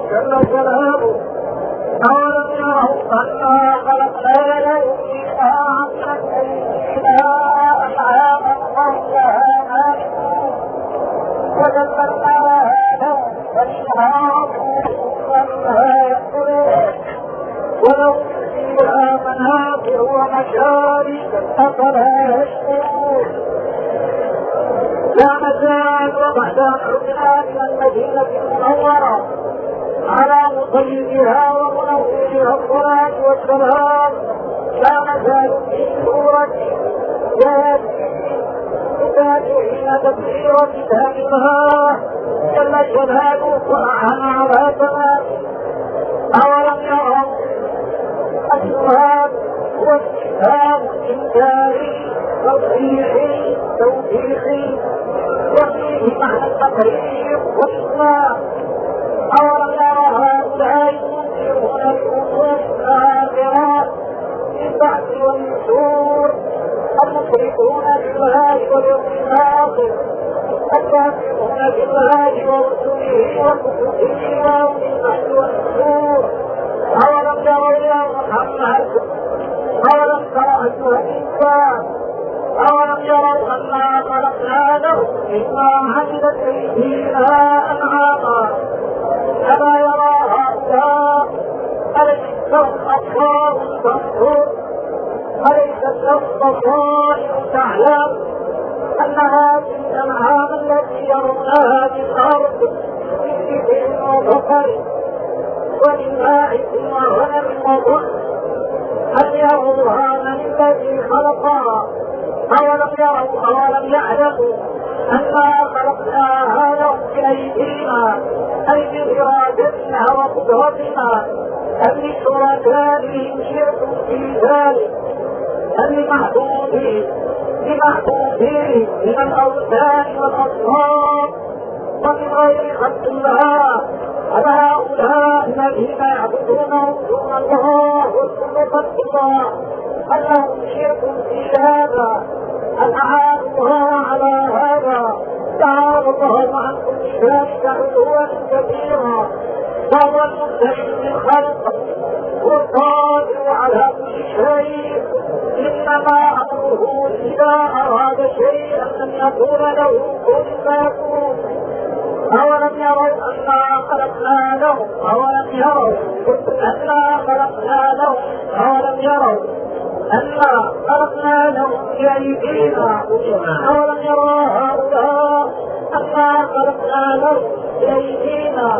جل جلاله. أولم يروا أنا خلقنا لهم منها أنعاما فهم لها مالكون وذللناها لهم فمنها ركوبهم ومنها يأكلون ولهم فيها منافع ومشارب أفلا يشكرون. لا مزال وبعد أن عدنا من المدينة المنورة على مطيبها ومنورها الصلاة والسلام لا مزال في سورة ياسين تتابعين تفسير كتاب الله جل جلاله وأعان على تمام. أولم يروا السؤال واستفهام إنكاري تصحيحي توبيخي وفيه معنى التقرير والإسلام. أولم يرى هؤلاء المنكرون الأمور الآخرات بالبعث والنشور المشركون بالله واليوم الآخر الكافرون بالله ورسله وكتبه ويوم البعث والنشور. أولم يروا يا محمد أولم تر أيها الإنسان أولم يروا أنا خلقنا لهم مما عملت أيدينا أنعاما ألا يرى هؤلاء أليس لهم أبصار تبصر أليست لهم بصائر تعلم أن هذه الأنعام التي يرونها في الأرض من إبل وبقر ومن ماعز وغنم وضأن أن يروها من الذي خلقها أولم يروا أولم يعلموا أنا خلقناها لهم بأيدينا أي بإرادتنا وقدرتنا أم لشركائهم شرك في ذلك أم لمحبوبهم من الأوثان والأصنام ومن غير خلق الله هؤلاء الذين يعبدونهم دون الله وسلطة الله أنهم شرك في هذا أنعامها على هذا تعالى الله عن كل ذلك علوا كبيرا وهو المبتدئ من خلق والقادر على كل شيء إنما أمره إذا أراد شيئا أن يقول له كن فيكون. أولم يروا أنا خلقنا لهم أولم يروا أنا خلقنا لهم أولم يروا أنا خلقنا لهم بأيدينا أولم يروا هؤلاء أنا خلقنا لهم بأيدينا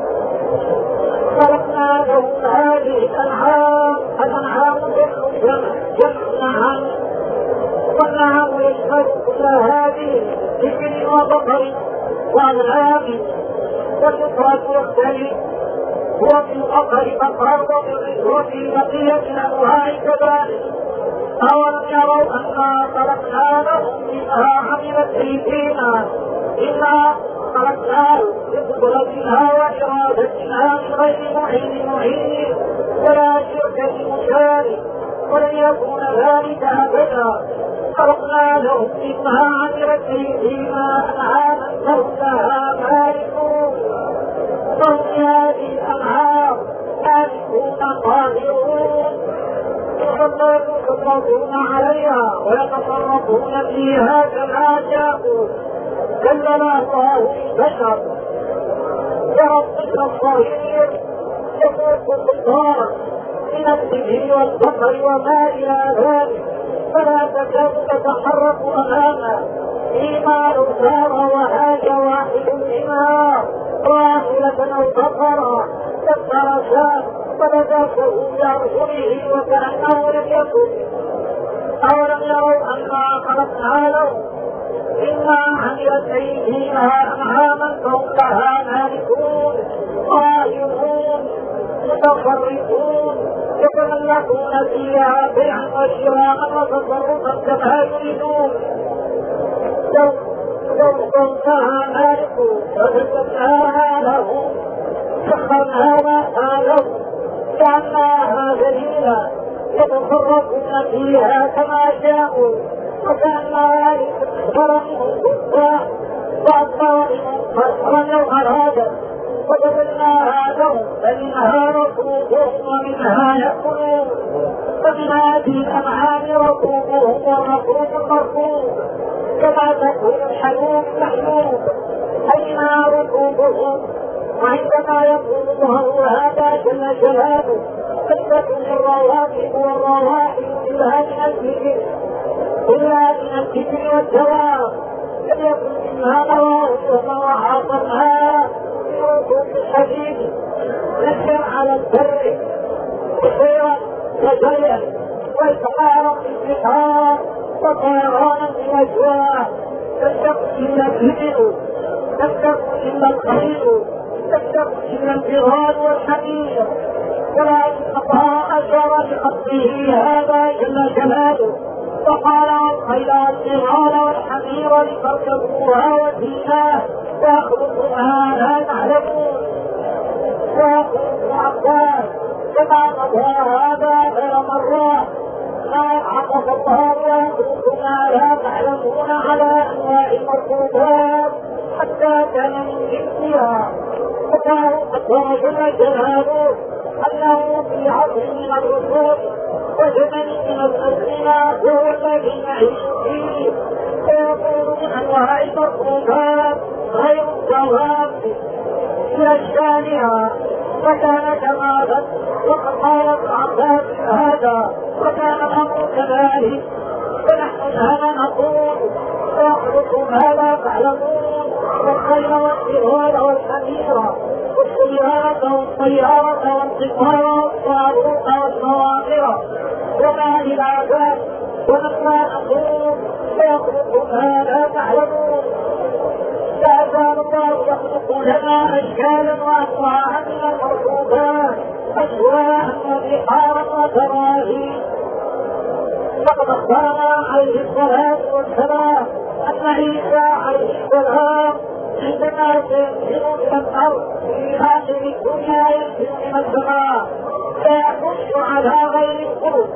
خلقنا لهم هذه الأنعام جمع نعم والنعم يشمل كل هذه إبل وبقر وأنعام والمفرد يختلف وفي البقر بقر وفي بقية الأنواع كذلك. أولم يروا أنا خلقنا لهم منها عملت أيدينا إنا خلقناه بقدرتنا وإرادتنا من غير معين ولا شرك مشارك ولن يكون ذلك أبدا. خلقنا لهم منها عملت أيدينا أنعاما فهم لها مالكون فهم هذه الأنعام مالكون قادرون يتصرفون عليها ويتصرفون فيها كما شاءوا كلل الله البشر وربك الصغير يفوق الكفار من الإبل والبقر وما إلى ذلك فلا تكاد تتحرك أمامه فيما لو سار وهاج واحد منها راحلة أو بقرة كسر شاة فبدأته بأرجله وكأنه لم يكن. أولم يروا أنا خلقنا لهم إنا عملت أيدينا أنعاما فهم لها مالكون قائمون متصرفون يتملكون فيها بيعا وشراء وتصرفا كما يريدون. لو صنعها مالكون وسكناها لهم سخرناها لهم جعلناها ذليلا يتصرفون فيها كما شاءوا وكأنها يتكبر منهم كفا وأطارهم فأسرا لو أرادت وجعلناها لهم فمنها ركوبهم ومنها يأكلون ومنها في الأنعام ركوبهم والمفروض المركوب كما تكون الحلوب محلوب أينها ركوبهم. وعندما يقول الله هذا جل جلاله قصة الرواتب والرواحل إلا من الذكر والدواب لم يكن منها نواصب وعاصمها بركوب الحديد نشر على البر وخيرا وجيا وإسحارا بالبحار وطيرانا بالأجواء لم تكن إلا الهبل لم تكن إلا الخليل لم تكن إلا البغال والحمير ولكن الله أشار بقصده هذا جل جلاله وقال والخيل والبغال والحمير لتركبوها وزيناه ويخلق ما لا تعلمون. ويقول عباس كما قضى هذا غير مرة ما عطف الله ويخلق ما لا تعلمون على أنواع المركوبات حتى كان من جنسها. الله قد جل جلاله أنه في عصر من الرسول وزمن من الأزمنة هو الذي نعيش فيه ويقول من أنواع المركوبات غير الدواب إلى الشانعة وكان كمالا وقد قال ابن عباس هذا وكان الأمر كذلك ونحن الآن نقول ويخلق ما لا تعلمون والخيل والبغال والحمير والسيارة والطيارة والقطار والصاروخ والصوامر وما إلى ذلك ونحن نقول ويخلق ما لا تعلمون. لا زال الله يخلق لنا أشكالا وأنواعا من المركوبات أشواء وبحارا وتراهيم. فقد أخبرنا عليه الصلاة والسلام أن عيسى عليه السلام عندما ينزل من الأرض في آخر الدنيا ينزل من السماء فيحث على غير الخلق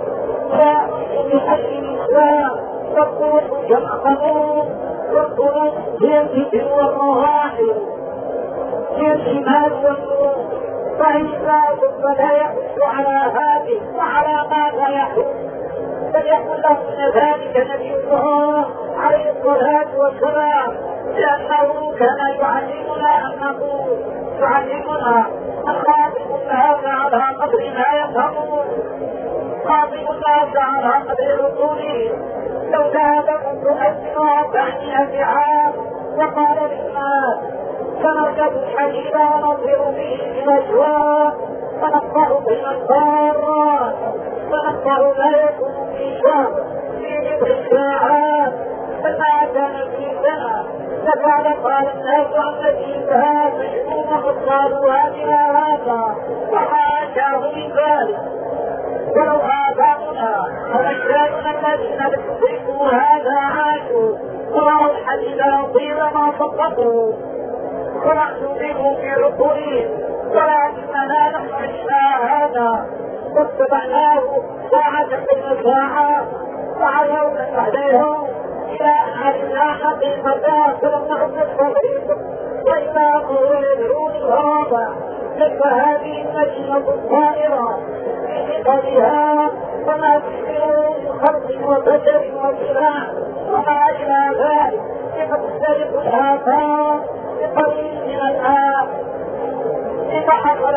فيحث بحج الإسلام والطرق جمع قانون والطرق هي الذكر والرواحل هي الشمال والنور فعيسى ثم لا يحث على هذه وعلى ماذا يحث فليكن له من ذلك نبي الله عليه الصلاة والسلام لأنه كان يعلمنا أن خاطب الناس على قدر ما يفهمون خاطب الناس على قدر رسولهم لو ذهب منذ 1400 عام وقال للناس سنركب الحديد وننظر فيه بالأجواء فنقطع بين الضارات فنقطع ما يكون في شهر في 9 ساعات فما كان في سنة فقال قال الناس عن نتيجها مشهومة قالوا هذا وحاشاه من ذلك ولو آباؤنا وأجدادنا الذين تدركوا هذا عاشوا ورأوا الحديد يطير ما صدقوا ونحن منه في عقولهم ولكننا نحن عشنا هذا واتبعناه ساعة بين ساعة وعلونا بعدهم إلى أن علمنا حقيقة فلم نعد الصغير وإذا قولوا يدعون الغرابة مثل هذه المدينة الطائرة في قبلها وما تشبهوا من خلق وبشر وسلاح وما إلى ذلك تختلف الآثار بقليل من الآن إذا حصل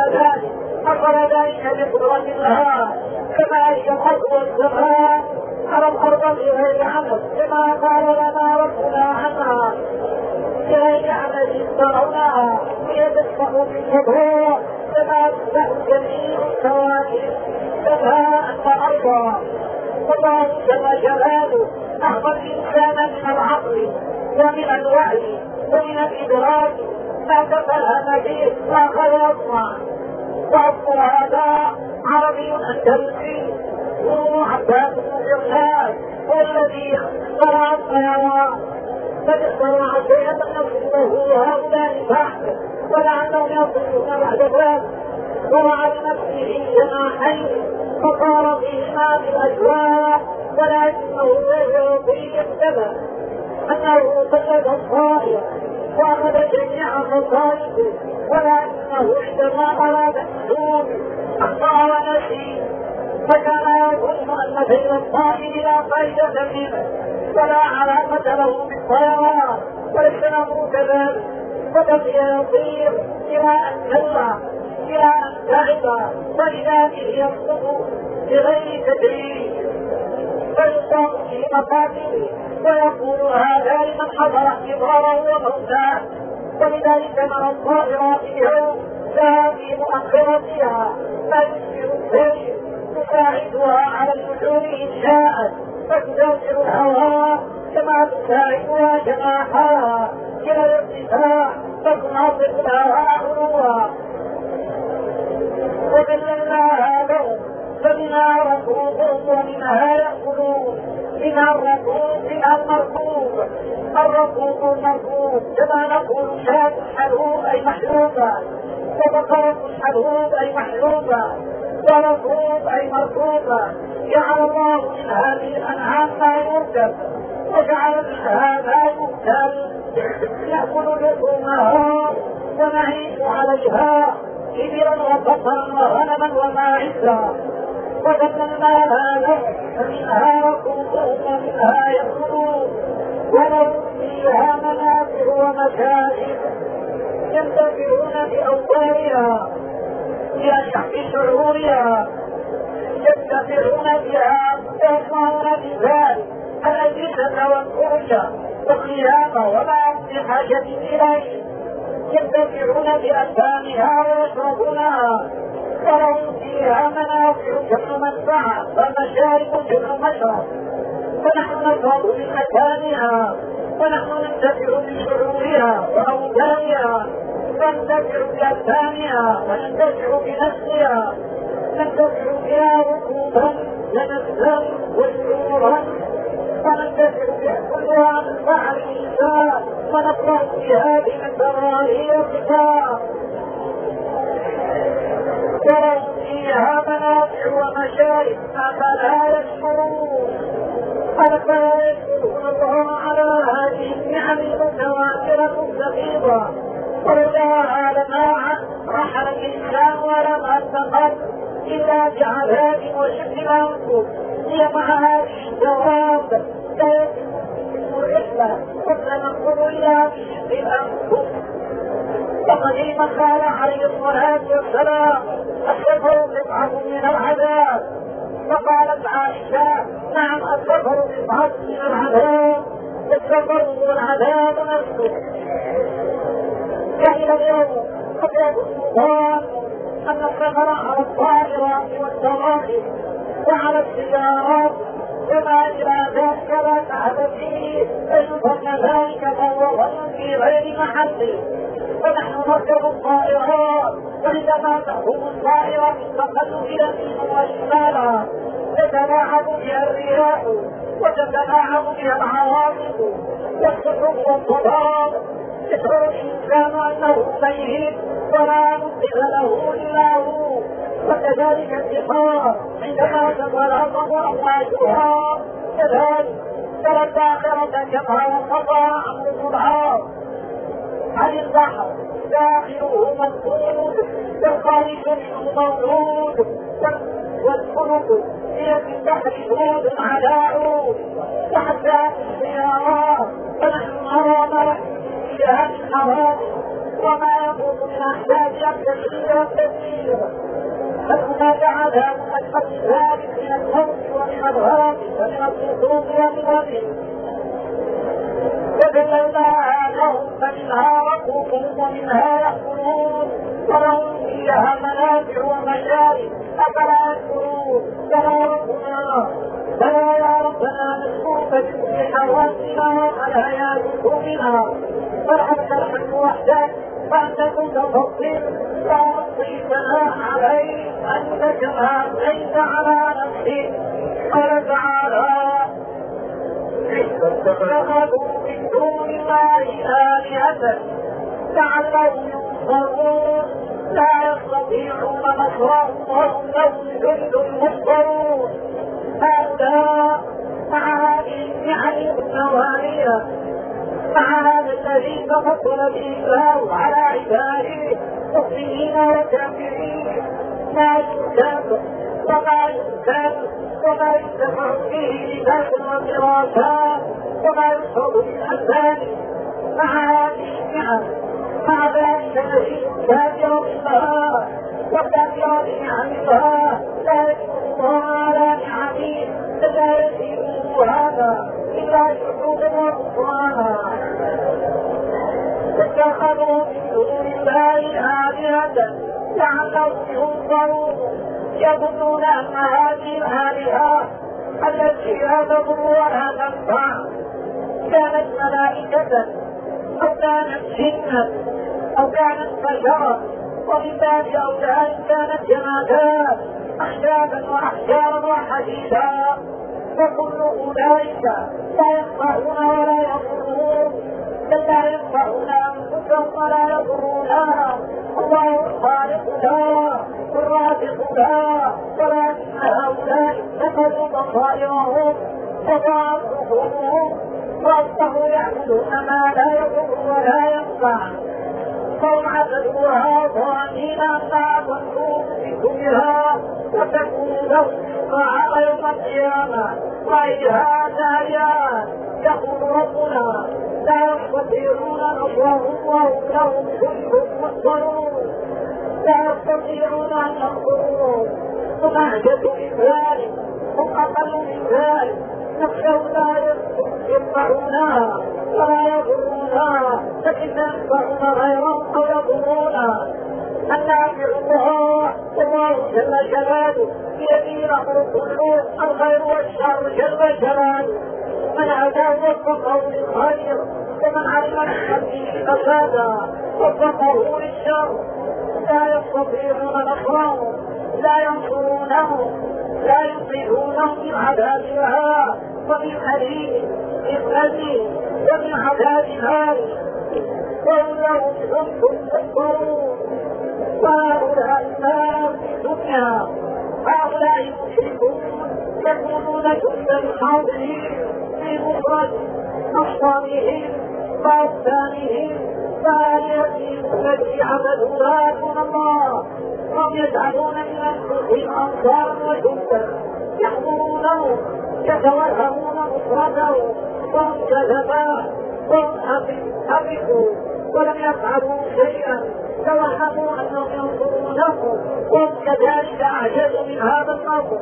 ذلك بقدرة الله كما هي الأرض والسماء على الأرض بغير عمل كما قال لنا ربنا عنها بغير عمل ترونها هي تسمع بالفضاء كما تسمع جميع الكواكب كما أن أرضا والله جل جلاله أعطى الإنسان من العقل ومن الوعي ومن الإدراك ما تفهم فيه ما خلقنا وأصل هذا عربي أندلسي هو عباس بن جرحان والذي اخترع الطيران قد اخترع شيئا نصفه هؤلاء بحث ولعلهم يصلون بعد ذلك ورعى لنفسه جناحين فصار فيهما بالأجواء ولكنه غير يطيق السبب أنه سجد الطائر وأخذ جميع الرصائد، ولكنه عندما أراد النزول أخطأ ونسي، فكان يظن أن سير الطائر لا فائدة منه ولا علاقة له بالطيران، وليس الأمر كذلك، فبقي يطير إلى أن كلا، إلى أن تعب، وإذا به يسقط بغير تدريب، فيصاب في مقاتله ويقول هذا لمن حضر احتضاره وموتاه. ولذلك من الطائرات اليوم لا في مؤخرتها ما يسير السير تساعدها على النزول إن شاءت، فتدافع الهواء كما تساعدها جناحها إلى الارتفاع، فتناطق الهواء علوا وذللناها لهم فمنها ركوب ومنها يأكلون، منها الركوب منها المركوب. الركوب المركوب كما نقول شاة حلوب أي محلوبة، وبقرة حلوب أي محلوبة، وركوب أي مركوبة. جعل الله من هذه الأنعام ما يركب، وجعل منها ما يؤكل يأكل لحومها ونعيش عليها إبلا وبقرا وغنما وماعزا. وذللناها لهم فمنها ركوبهم ومنها يأكلون، ولهم فيها منافع ومشارب ينتفعون بأوطارها بأشح شعورها، ينتفعون بها ويصنعون بذلك الأجهزة والفرش والخيام وما بحاجة إليه، ينتفعون بأجسامها ويشربونها، ولهم فيها منافع جمع منفعة ومشارب جمع مشرب. ونحن نشرب من مكانها، ونحن ننتفع بشعورها وأوزانها، ننتفع بأجسامها وننتفع بنفسها، ننتفع بها ركوبا ونفسا وشعورا، وننتفع بها كلها منفعة الإنسان، ونفرح بها بمسرائه وقتها. ولهم فيها منافع ومشارب أفلا يشكرون، أفلا يشكرون الله على هذه النعم المتواترة الدقيقة. ولولا لما رحل الإنسان ولم أتقل إلا بعذاب وشق الأنفس، هي مع هذه الدواب لا يتم الرحلة قبل نقول إلا بشق الأنفس. وقديما قال عليه الصلاة والسلام السفر قطعة من العذاب، فقالت عائشة نعم السفر قطعة من العذاب، السفر هو العذاب نفسه. فإلى اليوم قد يكون أن السفر على الطائرات والدواخل وعلى السيارات وما إلى ذلك لا تعب فيه، فيظن ذلك فهو ظن في غير محله. ونحن نركب الطائرات، وعندما تهوم الطائرة تنتقل يمينا وشمالا، تتلاعب بها الرياح وتتلاعب بها العواصف والسحب والضباب، يشعر الإنسان أنه ميت ولا مدخل له إلا هو. وكذلك البحار عندما تتلاطم أمواجها كذلك، ترى الآخرة كما وقضى عمرو العاص عن البحر داخله مسدود والخارج منه مولود، والفلك هي في البحر عود على عود، وحتى السيارات فنحن نرى ما يحدث فيها من حوادث وما يكون من أحداثها الكثير والكثير. فهناك عذاب أكبر من ذلك من الموت ومن الغرق ومن السقوط ومن الرمي. وذللناها لهم فمنها ركوبهم ومنها يأكلون، ولهم فيها منافع ومشارب أفلا يشكرون. فلا يا ربنا نشكرك بكل حواسنا وعلى ذكورنا، فالحمد الحمد وحدك وأنت كنت تفضل وأعطي ثناء عليك أنك ما أثنيت على نفسك. قال تعالى اتخذوا من دون الله آلهة لعلهم ينصرون، لا يستطيعون نصرهم وهم لهم جند محضرون. هذا مع هذه النعم النوانية مع هذا الذي تفضل به الله على عباده مؤمنين وكافرين لا يكتب وما ينتفع فيه لباس وفراشا وما يشعر بالألبان مع هذه النعم مع ذلك الذي كافر بها وكافر بنعمها لا يشكر الله على نعمه فلا يزيده هذا إلا شكورا وغفرانا اتخذوا من دون الله آلهة لعلهم ينصرون يظنون أن هذه الآلهة التي لا تضر ولا تنفع كانت ملائكة أو كانت جنا أو كانت بشرا ومن باب أولى إن كانت جمادات أحجابا وأحجارا وحديدا وكل أولئك لا ينفعون ولا يضرون بل لا ينفعون أنفسهم ولا يضرونها الله الخالق لا والرازق لا ولكن هؤلاء اتخذوا بصائرهم وضاعوا ظهورهم وأصبحوا يعبدون ما لا يضر ولا ينفع فهم عبدوها ظانين أنها تنفوذ بكلها وتكون لهم شفعاء يوم القيامة وإلها داعيات يقول ربنا لا يستطيعون نصرهم وهم لهم كلهم محضرون لا يستطيعون أن ينصروهم هم أهجد من ذلك هم أقل من ذلك نخشوا لا ينفعونها ولا يضرونها لكن ينفعون غيرهم أو يضرونها النافع الله والله جل جلاله بيده الأمر كله الخير والشر جل جلاله من عدا وفقه للخير ومن علم الحديث فسادا وفقه للشر لا يستطيعون نصرهم لا ينصرونهم لا يصيبونهم من عذابها ومن أليم من أليم ومن عذاب هاري وهم لهم ذنب تكبرون وهؤلاء الناس في الدنيا هؤلاء المشركون يكونون جندا حاضرين في مفرد أصنامهم وأبدانهم فآلهتهم التي عبدوها دون الله هم يجعلون من أنفسهم أنصارا وجندا يحضرونهم يتوهمون مفرده وهم كذبا وهم حبثوا ولم يفعلوا شيئا توهموا أنهم ينصرونه وهم كذلك أعجزوا من هذا الأمر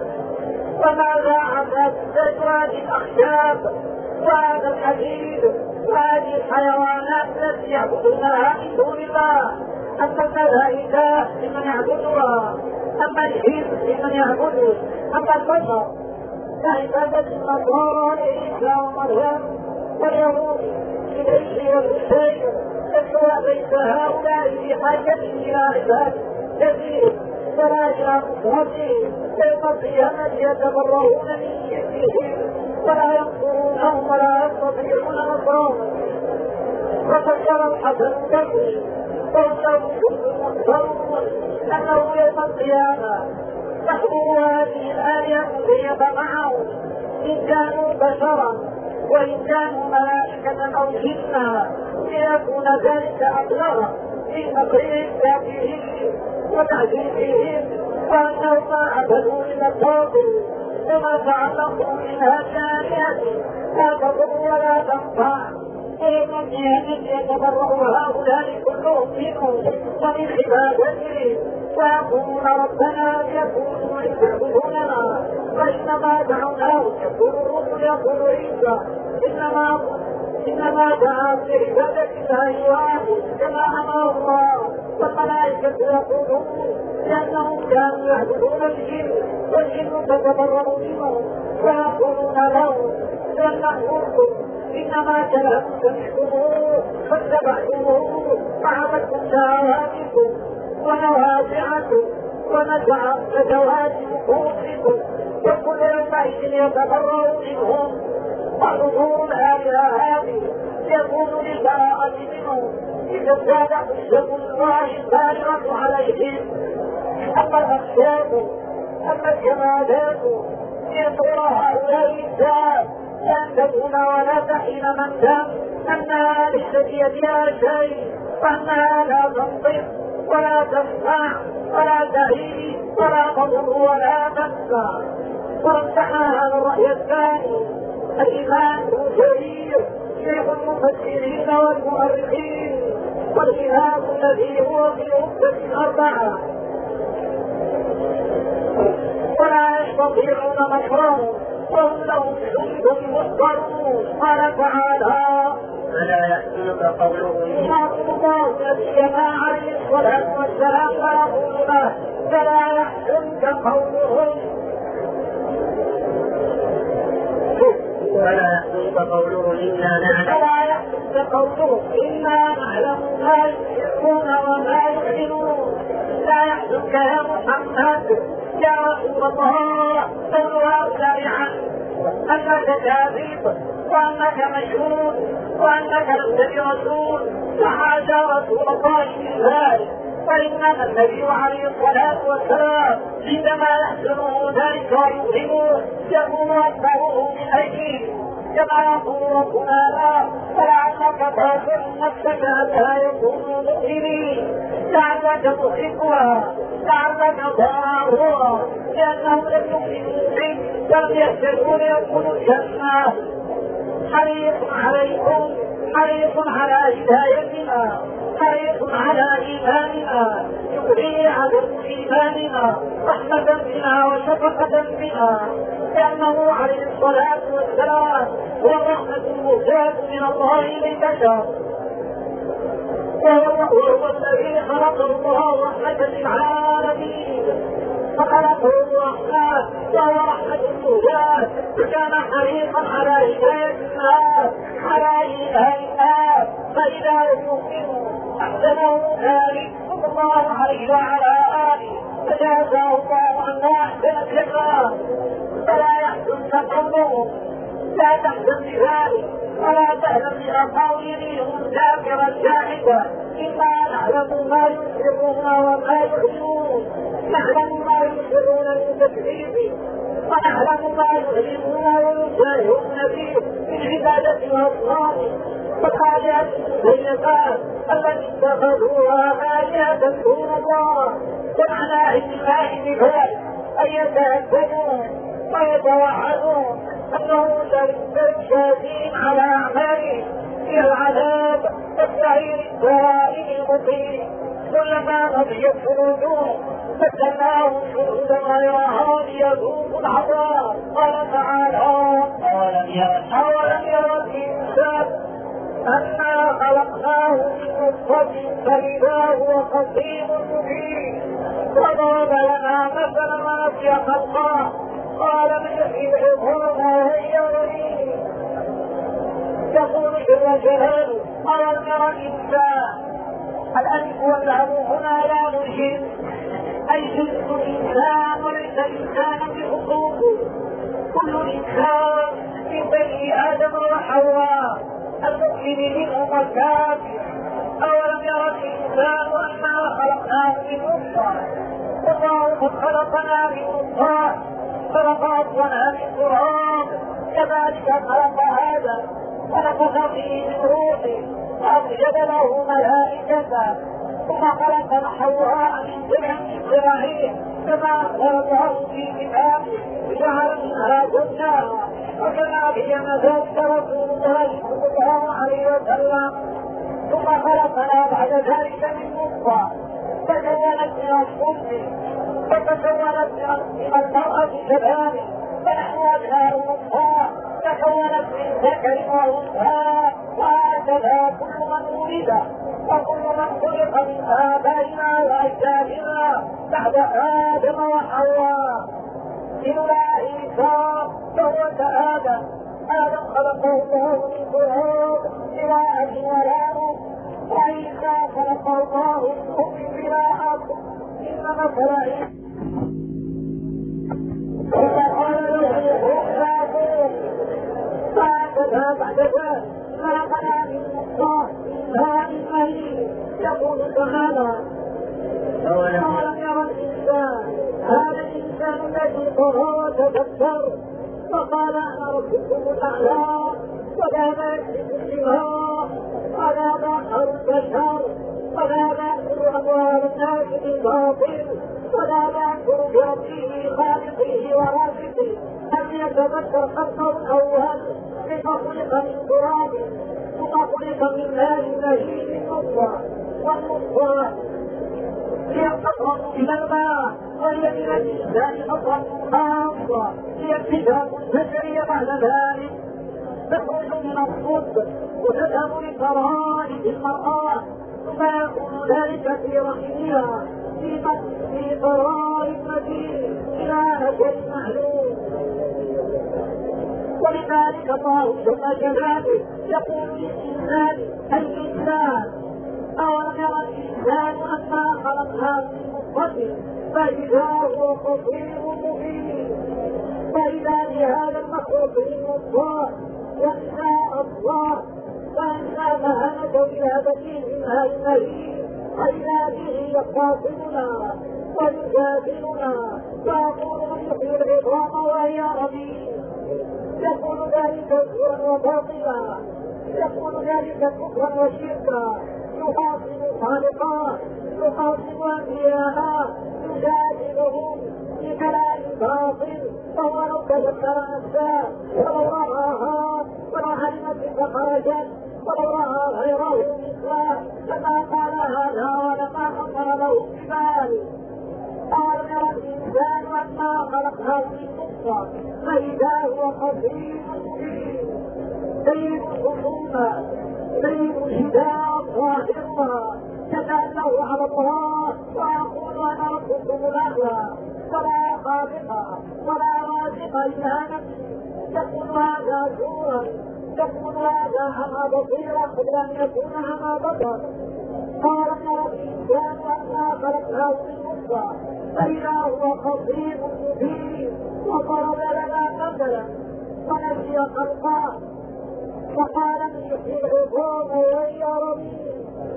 وماذا عن هذه الأخشاب وهذا الحديد وهذه الحيوانات التي يعبدونها من دون الله أما الملائكة لمن يعبدها أما الجن لمن يعبده أما البشر كعبادة النصارى لعيسى ومريم واليهود للعيسى والحسين فسوى ليس هؤلاء في حاجة إلى عباد كثير ولا إلى مفرده كيف القيامة يتبرؤون من شركهم ولا ينصرونهم ولا يستطيعون نصرهم وفسر الحسن البصري وانه كل محترم انه يوم القيامه تحضر هذه الآلهة ليب معهم إن كانوا بشرا وإن كانوا ملائكة أو جنا ليكون ذلك أبلغ في تقرير ذاتهم وتعزيزهم وأنه ما عبدوا إلى الباطل وما تعلقوا منها الآلهة لا تضر ولا تنفع ومن يتبرأ هؤلاء كلهم منهم ومن عبادتهم ويقولون ربنا ليكونوا يعبدوننا وإنما دعوناه يقول الرسل يقول عيسى إنما دعا بعبادة الله واحد كما أمر الله والملائكة يقولون لأنهم كانوا يعبدون الجن والجن تتبرأ منهم ويقولون لهم لن نأمركم إنما كلامكم سمعتموه فاتبعتموه فعبدتم شهواتكم ونوازعكم ونزع فتوات نفوسكم وكل يومئذ يتبرأ منهم وحضور الآلهة هذه يكون للبراءة منهم إذا ازداد حجة الله البالغة عليهم أما الأخشاب أما الجمادات يصير هؤلاء الإنسان لن تكون ولا تحين من دم أنها ليس بيدها شيء، وأنها لا تنطق ولا تسمع ولا تعيش ولا تضر ولا تنفع. ورجحنا هذا الرأي الثاني الإمام ابن جرير شيخ المفسرين والمؤرخين والإمام الذي هو في أمة 4 ولا يستطيعون مكرهم وهم لهم جند محضرون. قال تعالى: فلا يحزنك قولهم الله نبينا عليه الصلاة والسلام ويقول له: فلا يحزنك قولهم إنا نعلم ما يسرون وما يعلنون. لا يحزنك يا محمد يا رسول الله قول هؤلاء عنك أنك كاذب وأنك مجنون وأنك لست برسول، فحاشا رسول الله من ذلك. فإنما النبي عليه الصلاة والسلام عندما يحزنه ذلك ويؤلمه يكون أكبره من أيديهم، كما يقول ربنا: لا فلعلك تاخذ نفسك حتى يكونوا مؤمنين، لعلك تحبها لعلك تضارها لأنهم لم يؤمنوا بك ولم يهتدوا ليدخلوا الجنة. حريص عليكم، حريص على هدايتنا، حريص على إيماننا، يبغي عدم إيماننا رحمة بنا وشفقة بنا، لأنه عليه الصلاة والسلام هو الرحمة المهداة من الله للبشر، وهو الذي خلق الله رحمة للعالمين، فخلقه الرحمن وهو رحمة المهداة، فكان حريصا على هداية الناس على إيمان الناس، فإذا يؤمنوا أحسنه ذلك صلى الله عليه وعلى آله فجازاه الله عنا أحسن الجزاء. فلا يحزنك قولهم، لا تحزن بذلك ولا تهزم بأقاويلهم الكافرة الجاحدة، إنا نعلم ما يسرون وما يعلنون، نعلم ما يسرون من تكذيب ونعلم ما يعلنون ويجاهرون فيه من عبادة الأصنام والحاجات المزيفات التي اتخذوها آلهة دون الله. ومعنى اجتماع بذلك أن يتهددون ويتوعدون أنه شاهدين على أعمالهم في العذاب والسعير الدائم المقيم. كلما نضجت جلودهم بدلناهم جلودا غيرها ليذوقوا العذاب. قال تعالى: أولم يرى الإنسان أنا خلقناه من نطفة فإذا هو خصيم مبين. وضرب لنا مثلا ناسي خلقه قال: من يحيي العظام وهي رميم. يقول جل جلاله: أولم يرى الإنسان. الألف واللام هنا لا الجنس، أي جنس الإنسان وليس الإنسان بحقوقه. كل إنسان من بني آدم وحواء المؤمن منهم الكافر. أولم يرى الإنسان أنا خلقناه من نطفة، والله قد خلقنا من نطفة خلق أصلنا من تراب، كذلك خلق آدم ونفخ فيه من روحه وأوجد له ملائكة، ثم خلق حواء من ذراعين كما أخبر في كتابه وجعل منها زوجها، وكذلك نزلت رسول الله صلى الله عليه وسلم. ثم خلقنا بعد ذلك من نطفة تكونت من الصلب فتكونت من المرأة كذلك، فنحن أبناء النطفة تكونت من ذكر وأنثى، وهكذا كل من ولد وكل من خلق من آبائنا وأجدادنا بعد آدم وحواء. إلا عيسى فهو كآدم، آدم خلقه الله من تراب بلا أب ولا أم، وعيسى خلقه الله من أم بلا أب. إن مثل عيسى فقال له كن فهكذا بعد ذلك خلقنا من نطفة من مهين. يقول تعالى: أولم يرى الإنسان هذا الإنسان الذي طغى وتكبر فقال: أنا ربكم الأعلى، وذهب يكسب الجبال ولا تأخر البشر ولا تأكل أموال الناس بالباطل ولا تأكل بربه خالقه ورازقه أن يتذكر خلقه الأول لتخلق من تراب وتخلق من ماء مهين نطفة والنطفة هي القطرة إلى الماء وهي إلى الإنسان قطرة خاصة هي ابتداء البشرية بعد ذلك تخرج من الصد وتذهب لقرائب المرأة ثم يكون ذلك في رحمها في قرار متين إلى أجل معلوم. ولذلك الله جل جلاله يقول الإنسان أولم يرى الإنسان أنا خلقناه من نطفة فإذا هو خصيم مبين. فإذا بهذا المخلوق النطفة يشاء الله فإننا فهمت إلى بديل الماء المهين فإذا به يخاطبنا ويجادلنا فيقول من يحيي العظام وهي رميم. يقول ذلك كفرا وباطلا يقول ذلك كفرا وشركا يخاطب خالقا يخاطب أنبياء يجادلهم بكلام باطل فهو لو تذكر نفسه ولو رآها ولو علمت فخرجت ولو رأى غيره مثله لما قال هذا ولما خطر له ببال. أولم يرى الإنسان أنا خلقناه من نطفة فإذا هو خصيم مبين. بين الخصومة بين الهداء ظاهرها يتأله على الله ويقول أنا ربكم الأعلى ولا خالق ولا رازق إلا نفسي. يقول هذا زورا يقول هذا عمى بصيرا قبل أن يكون عمى بصر. قال يرى الإنسان أنا خلقناه من نطفة فإذا هو خصيم مبين. وضرب لنا مثلا ونسي خلقه وقال من يحيي العظام وهي رميم.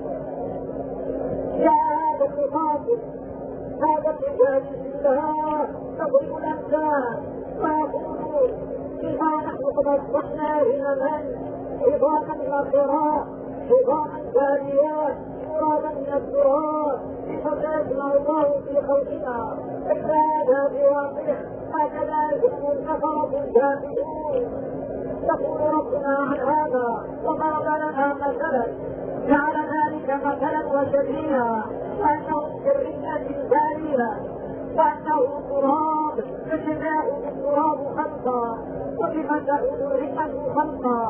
يا هذا الخطاب هذا الرجال الله تضرب الأمثال ويقولون بما نحن قد أصبحنا همما عظاما نخرا عظاما باليات ترابا من التراب بحتى يسمع الله في خلقنا إلا هذا بواقع هكذا يكون الكفرة الكافرون. يقول ربنا عن هذا وضرب لنا مثلا جعل ذلك مثلا وشبيها وأنه ذرية بالية وأنه تراب فجزاؤه التراب خلقا وصفته ذرية خلقا.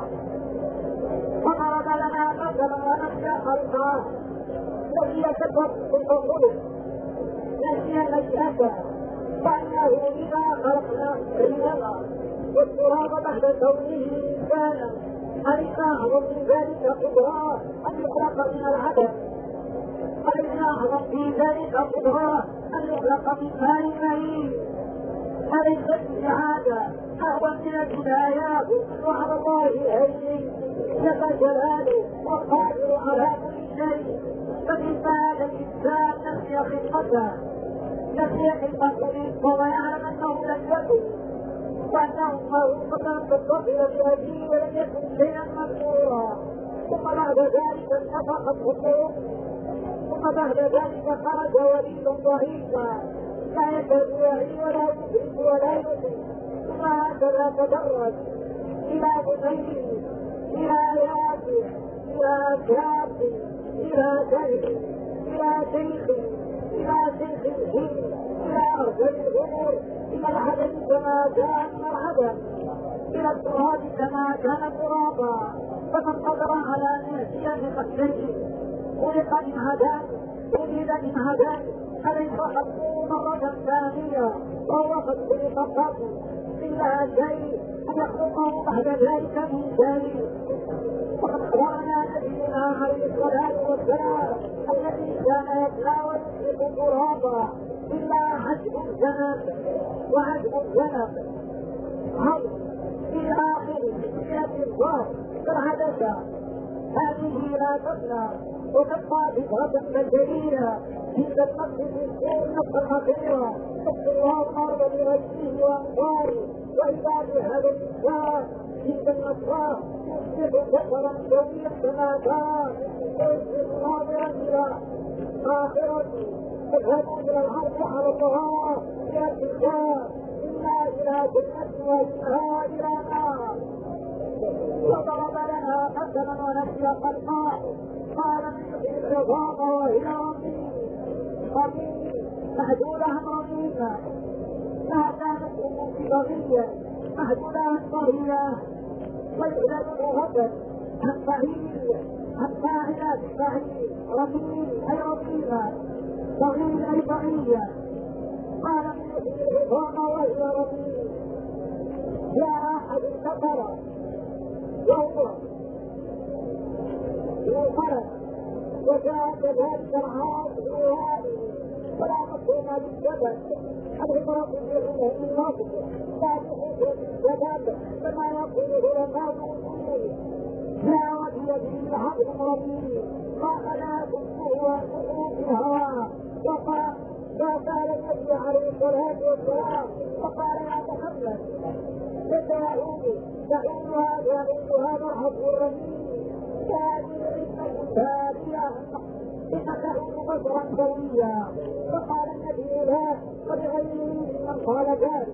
وضرب لنا مثلا ونسي خلقا وهي كثرة الخلق نسي نشأته وأنه إذا خلقنا بيننا والتراب بعد كونه إنسانا أليس أعظم من ذلك قدرة أن يخلق من العدم أليس أعظم في ذلك قدرة أن يخلق من ماء مهين. أليست السعادة أهون من الهدايات وعلى الله هين جل جلاله والقادر على كل شيء. فبما الإنسان نسي خلقته نسي خلقته وهو يعلم أنه لم يكن وأنه قد تتصل بأبيه ولم يكن شيئا مذكورا. ثم بعد ذلك انتفخت الخطوط ثم بعد ذلك خرج وليدا ضعيفا لا يكاد يعي ولا يدرك ولا يدرك. ثم هكذا تدرج إلى بنيه إلى ياسر إلى شاب إلى كلب إلى شيخ إلى شيخ الجن إلى أرجل الأمور إلى العدم كما كان من العدم إلى التراب كما كان ترابا. فمن قدر على أن يأتي بقتله خلق من عدم وجد من عدم أليس خلقه مرة ثانية وهو قد خلق قبل إلا شيء أن يخلقه بعد ذلك من شيء. وقد أخبرنا نبينا عليه الصلاة والسلام الذي كان يتناول يخلق ترابا إلا عجب الذنب وعجب الذنب عجب في آخر سيئة الظهر كالعدسة هذه لا تبنى وتبقى بفرة جميلة عند المسجد الكون نفسا أخيرا تبقى الله الأرض برجله وأنصاره وعباد هذا الإنسان عند النصرة يصبح بشرا سويا كما كان ويصبح ناظرا إلى آخرته تذهب إلى العرض على الله إلى الإنسان إما إلى جنة وإنها إلى نار وضرب لنا مثلا ونسي خلقه قال من العظام وهي رميم مهجولها رميمة ما كانت بغية مهجولها طهية ويعلن غدا عن بعيد عن فاعلة بعيد رميم أي رميمة طهيم أي طهية قال من العظام وهي رميم لا أحد كفر يوم الفرد وجاء كذلك العاص الوالي ولا مفهوم للجبل العبرة بالله الناصر لا تحيط بالجبل كما يقول علماء الأصول لا وجه به العقل الربيع قال لا تنسوا في الهوى وقال النبي عليه الصلاة والسلام وقال يا محمد فتعود هذا الحب الرميم تابعة فتكون بشرا سويا فقال النبي لا ولغيره من قال ذلك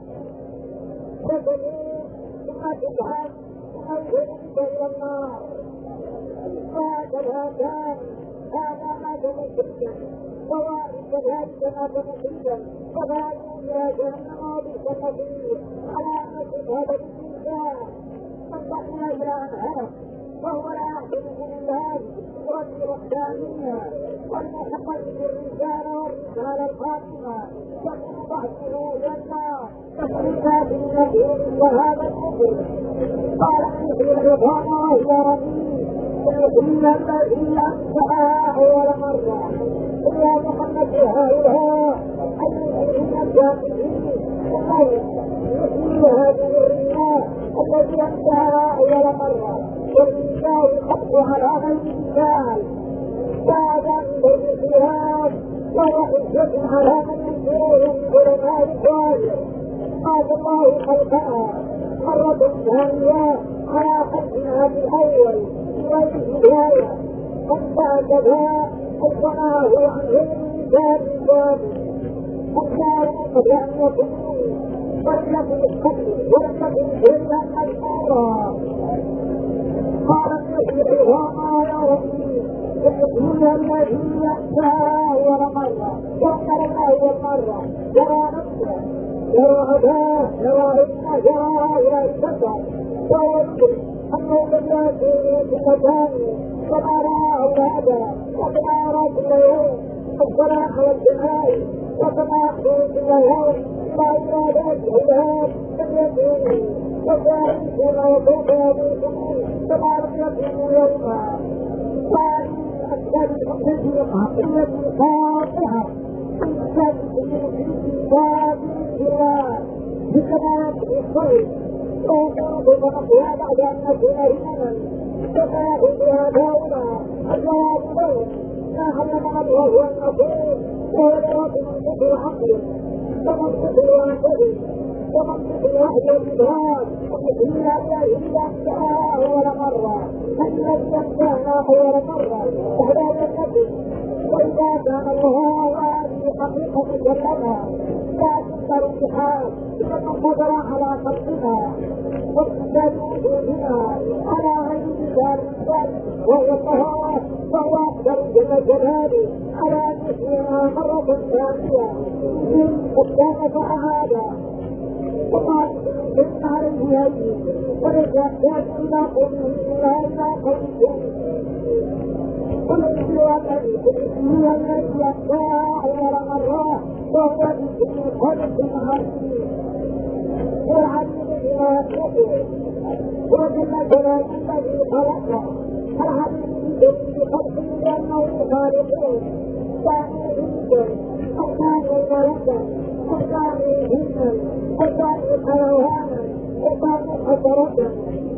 فتجد ثم تبعث ثم يهدك إلى النار وهكذا كان هذا ما تمثلا ووارد كذلك ما تمثلا فقالوا إلى جهنم وبئس المصير على أن هذا الإنسان من بقي إلى أن هلك وهو لا يحسن من الله رب وحدانية والمحقق بالرجال والرجال القائمة يكون بحثه جنة تفريقات النبي وهذا الكفر قال مثل العظام وهي رميم إلا الذي أنشأها أول مرة إلا محمد هؤلاء المسلمين الجاهلين مثل هذه الرياح الذي أنشأها أول مرة والإنسان الحق على غير الإنسان بعد الإجتهاد وهو حجة على من ينكرهم علماء الظاهر قال الله خلقها مرة ثانية على خلقها الأول والهداية حتى كذا حكماه عن غير الإنسان الظاهر حتى قد أن يكون ولم يكن القتل ولم يكن إلا مشهورا قال النبي العظام يا ربي يقول الذي يأتى أول مرة وقال أول مرة يرى نفسه يرى أباه يرى ابنه يرى إلى السفر ويذكر أنه لم يأتي في مكانه كما رأى أولاده وكما أرى كل يوم الصلاة على الدعاء وكما يحضر كل يوم إلى إرادات العباد لم يكونوا وذلك وسوف يكونوا كما لم يكونوا يوما التي العقلية القاطعة إنسان في باب الجوار بكمال الخير ويقول بمقوى بعد أن نكون هنا فقال بها دولة الجواب دولة ما علمنا الله أن نقول وهو يراد منطق العقل ومنطق الواقع ومنطق الوحي والإبهام ومثل الله أنشأها أول مرة الذي أنشأنا أول مرة فهذا النبي وإذا كان الله هذه حقيقة جلبها لا تنكر الحال لمن قدر على خلقها واستدل وجودها على غير ذلك وهو الطهارة فهو أكثر جل جلاله على مثلها مرة ثانية قد كان فأعاد وقال إن عليه هدي وليس يحتاج إلى قوله إلا إلى قوله قل هو الذي أتباع أول مرة وهو بكل خلق عظيم والعليم بما يخلقه وجل جلاله الذي خلقه العليم بكل خلق لأنه خالقه ثاني جدا الثاني ملكا الثاني جنا الثاني حيوانا الثاني حشرة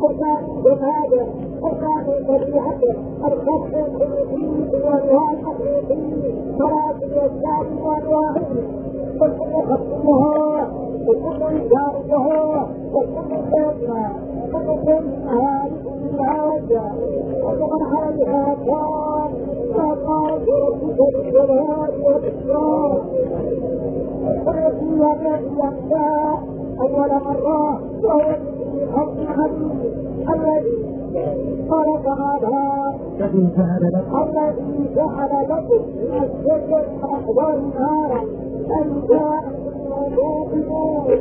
وكان جمادا وكان طبيعته الخط الحديثي وانواع الحديثي مراتب الاسلام وانواعه وكل خطها وكل إشارتها وكل كلمة وكل كلمة هذه ومن عليها كان فقال ربك بالجلال والإكرام والذي الذي يخشى أول مرة وهو في خلق الحديث الذي خلق هذا الذي جعل لكم من الشجر الأخضر نارا أن جاء من وجوده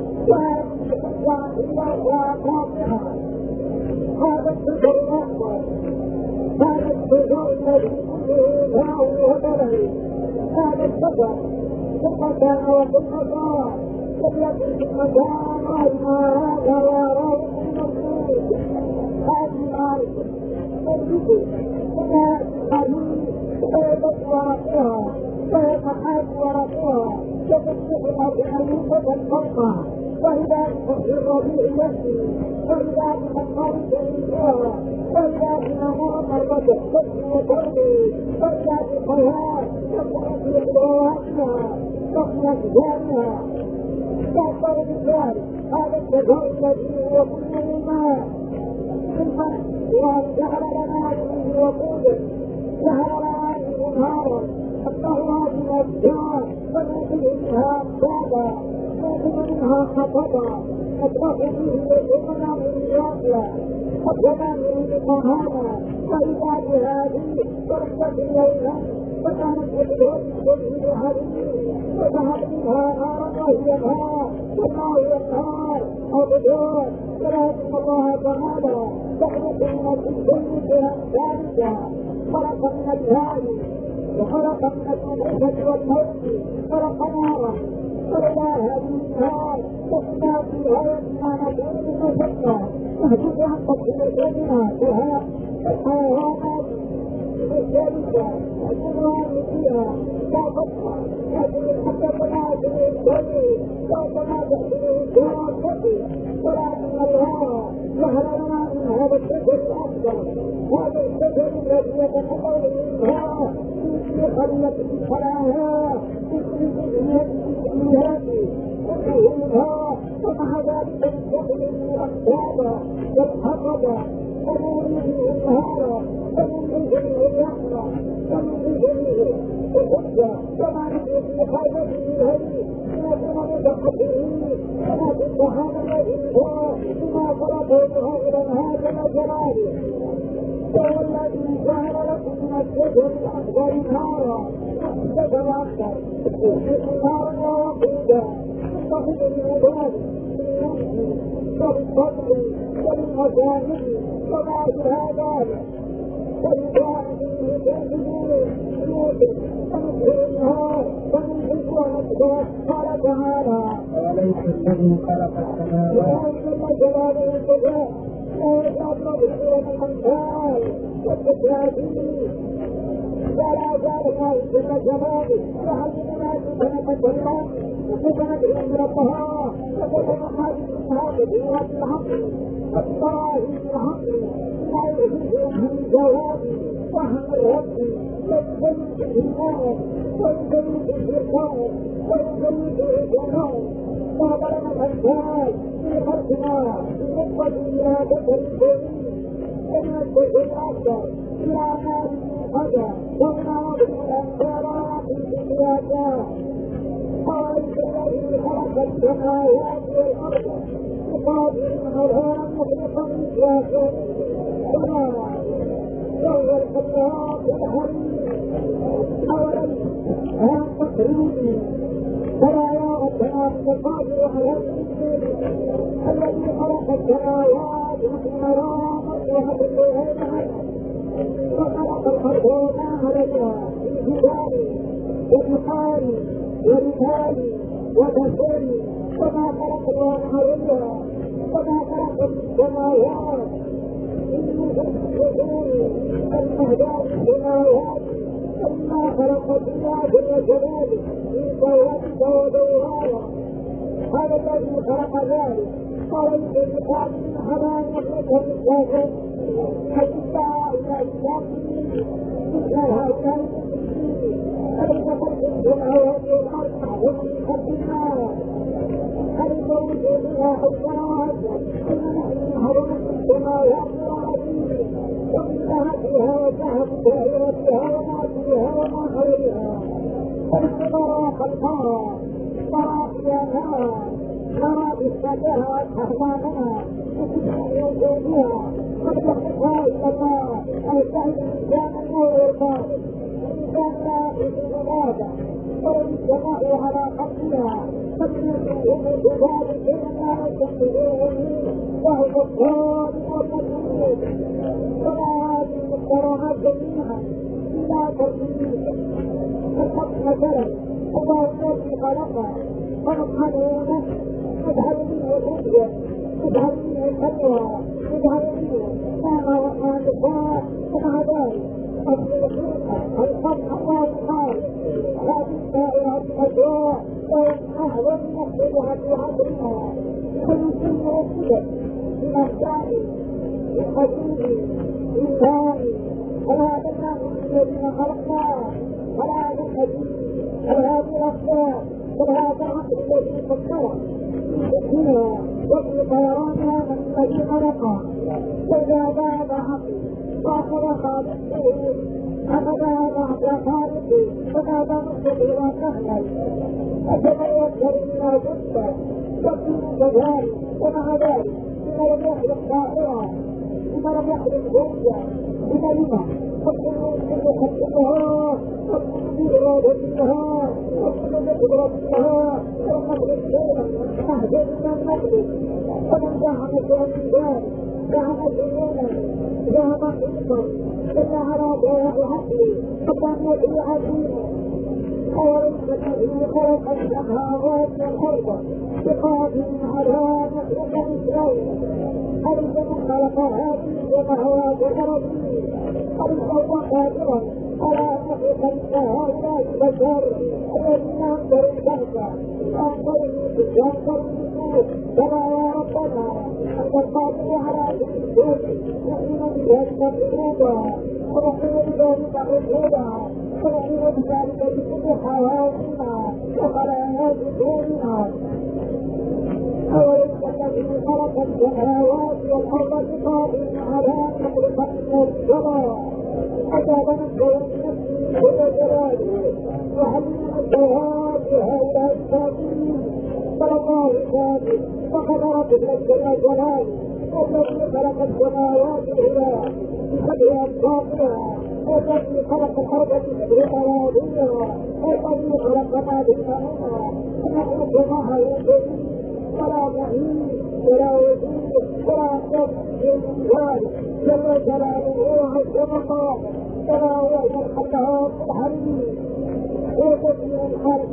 وأقامها هذا الشجر الأخضر هذا الشجر الذي كله ماء وبلد هذا الشجر ثم كان وثم صار والذي ثم كان ما هذا وراء المسجد هذه الآية تجد أنها قليل ويبت ورقها ويتحاد ورقها وتفتحها بأيوبة الفرقة وإذا بفضل الربيع يسري وإذا بمقام جميلها وإذا بنهار مربة حسن وتربي وإذا بقيام وقرة إخوانها وقنا أشجارها تحضر بالذات هذا الشجر الذي هو كل الماء ثم جعل لنا منه وقودا جعل لنا منه نارا حطها من الأشجار ونأتي منها أمدادا نأتي منها حطبا نطرح به وجهنا من الواقع حطبا من المهانة وإذا بهذه تركت إليها فكانت وجهه هذه وذهب منها نارا وهي النار وما هي النار أبدا ولكن الله تعالى يخلق من الجن ذلك خلق من الهادي وخلق من الملائكة والموت خلق نارا وإلى هذه النار وإذا فيها ما نقول بمشقة نهجد عن تطهيرنا بها الحيوانات الجليدة الأموال فيها لا تبقى لكن حتى تنازل الجليد لا تنازل الجليد ولكن الله ظهر لنا من هذا الشجر الأكبر هذا الشجر الذي يتحول منها في قرية الصلاة في ذريته وكلها ومع ذلك يستخدم أقداما والحقبة ونريده النهار ونريده الرحمة ونريده الحجة وما نريد في حاجته الهدي ونكون متقبله ونكون سبحان الذي هو بما خلقه ظاهرا هذا جلاله وهو الذي جعل لكم من الشجر الأخضر نارا الشجر الأخضر نارا ووقودا تتخذ العباد بالنفس والفضل والمجاهد وما إلى ذلك والجاهد يجاهدون بيوته ونسهر النهار وننفق ونسهر قال تعالى وليس الذي خلق السماوات وأنزل جلاله الجزاء ويجعل بصير الأمثال والتكاثير ولا زال الله جل جلاله يعلمنا سبحانه الله وسبحانه أمرتها وسبحانه هذه الديوات العقل والطائف العقل لا يجوز من جواب وهم الرب والجيد الإيمان والجيد الإيمان والجيد الإيمان وظلم الأنفال في خلقنا بنقطة إرادة الجيد كما الجزء الأكبر إلى نار الحجر ونعرض الأنفالات في الإرادات قالت الذي خلق السماوات والأرض بقادر على أن يخلق مثلكم كما وهو الخلاق الحليم أوليس هذا تقريبي فلا يا ربنا القادر على الذي خلق السماوات والأرض وحفظها وخلق الأرض عليها بالجبال والبحار ورجال وبشر وما خلق الله عليها وما خلق السماوات إن الصدور المهدات السماوات وما خلق الله جل جلاله من قوتك ودورها هذا الذي خلق ذلك وليس بخارج على نفسك الكافر حتى إلى اليقين مثل هؤلاء فليس فرق السماوات والأرض أعظم من خلق النار فليس وجودها حجرات إنما إنها السماوات والأرض ومنها فيها وذهب دائرتها وما فيها وما عليها فنرى خلقها نرى قيامها نرى بساتها أحلامها وكل وجودها قد يخلقها إلى الله أيضا الإنسان النور والباطل الإنسان لا يجب هذا والسماء على قلبها فليكن بذلك ما يستطيعون وهو الظالم والمظلوم ولا هذه المخترعات جميعا إلا ترتيب فقط مثلا الله الذي خلقها خلق هذا تجعل منه الرؤية تجعل منه القدوة تجعل منه ما وما لقاء ومع ذلك الخلق الله قال هذه الدائرة الأجواء أهلا نحسبها في عصرنا فيكون مرتبا من الثاني من قديم من ثاني فلا تنام الذين خلقنا فلا تنهدي فهذه الأخبار فهذا العقل الذي فكر فيها وفي طيرانها من الذي خلقها فإذا ذهب عقل وأخذ خالقه أخذها بعد خالقه فماذا نستطيع أن نعمل فتتيسر منها جدا وفي كذلك ومع ذلك لما لم يخلق طائرة لما لم يخلق رؤيا لما فكل يخلقها وكل بإرادتها وكل بقدرتها ونخلق شيئا نهجر من المخلق فمن زعم شيئا ذلك زعم شيئا زعم حكما إلا على ضياء عقلي فكان يدري عزيزا أوليس الذي خلق السماوات والأرض بقادر على نخلق مثلين أليس من خلق هذه السماوات والأرض أليس الله قادرا على أن نخلق مثل هؤلاء البشر الذين أنكروا البعث وأنكروا النشوء وأنكروا النشوء كما يا ربنا أنت القادر على كل شيء نؤمن بذلك بقوة ونحن بذلك عقوبة ونحن بذلك بكل حواسنا وخلايا جسورنا أوليس الذي خلق السماوات والأرض بقادر على أن يخلق مثل السماء أجاب نفسه بنفسه جل جلاله وعلم الجواب هؤلاء الكافرين فالله الكافر وقدر جل جلاله والذي خلق السماوات العلى بسبع أبطالها والذي خلق الأرض بسبع أراضيها والذي خلق ما بينهما ونخلق معه يوم ولا مهين ولا وزير ولا نفس من ذلك جل جلاله وعز مقام ولا يعلم أنها الحريم وتسمي الحرب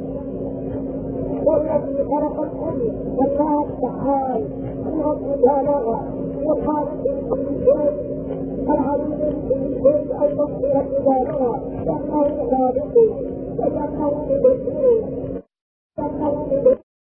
والذي خلق الكل والله تعالى رب البلاغة وخالق كل شيء العليم بكل شيء المغفرة بالغة لأنه خالقه ولأنه مبشره لأنه